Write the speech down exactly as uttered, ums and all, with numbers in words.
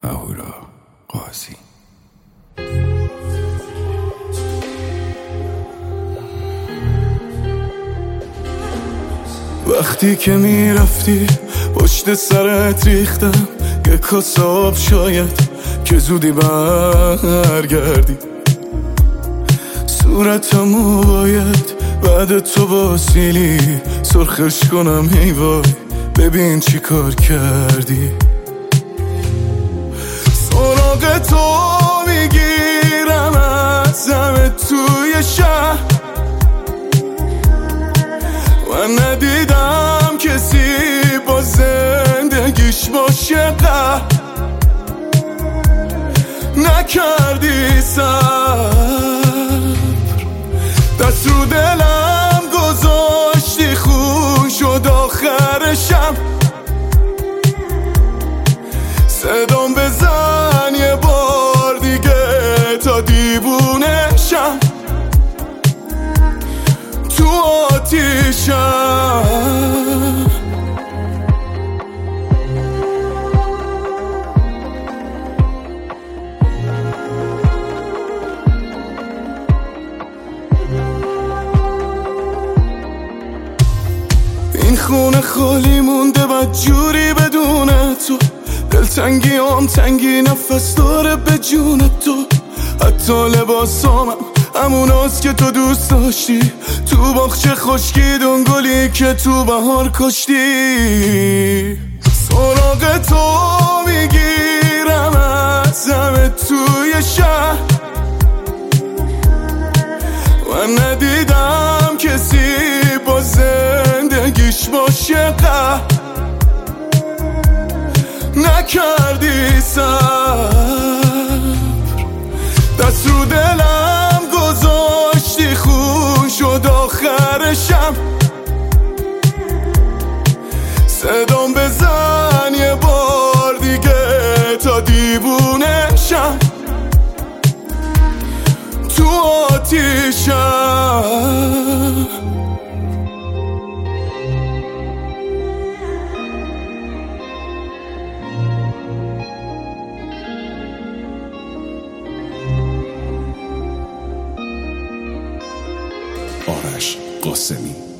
اهورا قاضی. وقتی که میرفتی پشت سرت ریختم یه کاسه آب، شاید که زودی برگردی. صورتمو باید بعد تو با سیلی سرخش کنم، هی وای ببین چی کار کردی. سراغ تو میگیرم از همه توی شهر، من ندیدم کسی با زندگیش باشه قهر. نکردی صبر، دست رو دلم گذاشتی، خون شد آخرشم. صدام بزن یه بار دیگه تا دیوونشم، تو آتیشم. این خونه خالی مونده بد جوری بدون تو، دلتنگی هم تنگی نفس داره به جون تو. حتی لباسامم هموناست که تو دوست داشتی، تو باغچه خشکی دنگلی که تو بهار کشتی. سراغ تو میگیرم از همه توی شهر، من ندیدم کسی با زندگیش باشه قهر. نکردی صبر، دست رو دلم گذاشتی، خون شد آخرشم. صدام بزن یه بار دیگه تا دیوونشم، تو آتیشم. آرش قاسمی.